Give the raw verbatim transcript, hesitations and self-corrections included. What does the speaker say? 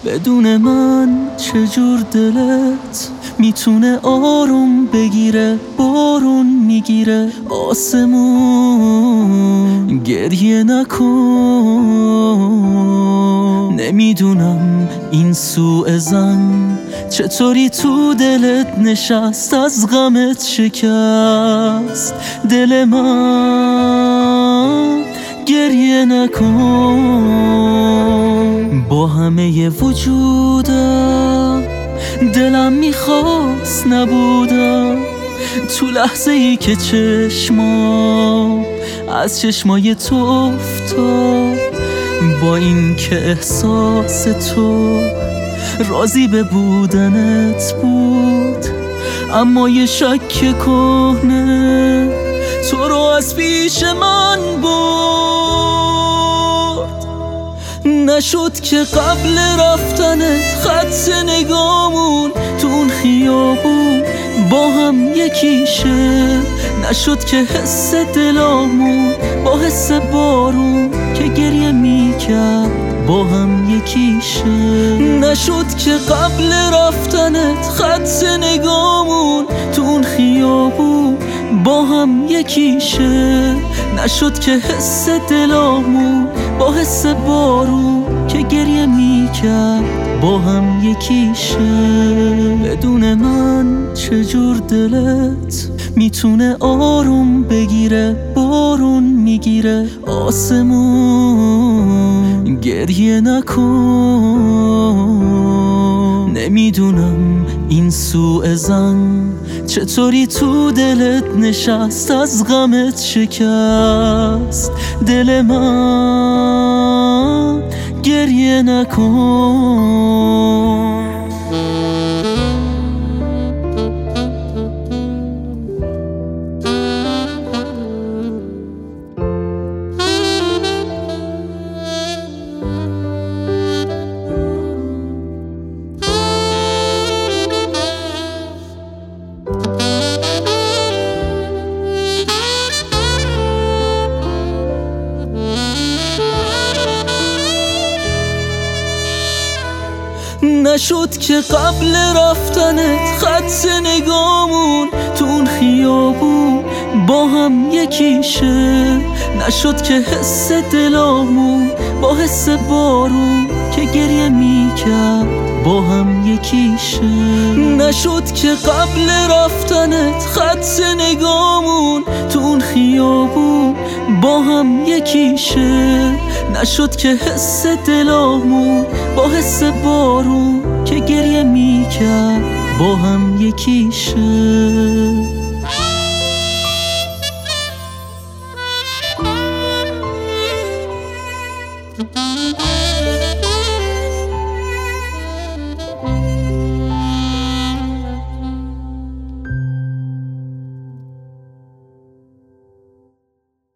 بدون من چجور دلت میتونه آروم بگیره؟ بارون میگیره آسمون، گریه نکن. نمیدونم این سوء زن چطوری تو دلت نشست، از غمت شکست دل من، گریه نکن. با همه وجودم دلم میخواست نبودم، تو لحظه ای که چشمام از چشمای تو افتاد، با این که احساس تو راضی به بودنت بود، اما یه شک کهنه تو رو از پیش من برد. نشد که قبل رفتنت خط نگامون تو اون خیابون با هم یکی شه، نشد که حس دلامون با حس بارون که گریه میکرد با هم یکی شه. نشد که قبل رفتنت خط نگامون تو اون خیابون با هم یکی شه، نشد که حس دلامون با حس بارون که گریه میکرد با هم یکی شه. بدون من چجور دلت میتونه آروم بگیره؟ بارون میگیره آسمون، گریه نکن. نمیدونم این سوء زن چطوری تو دلت نشست، از غمت شکست دل من، گریه نکن. نشد که قبل رفتنت خط نگامون تو اون خیابون با هم یکی شه، نشد که حس دلامون با حس بارون که گریه میکرد با هم یکی شه. نشد که قبل رفتنت خط نگامون تو اون خیابون با هم یکی شه، نشد که حس دلامون با حس بارون که گریه میکرد با هم یکی شه.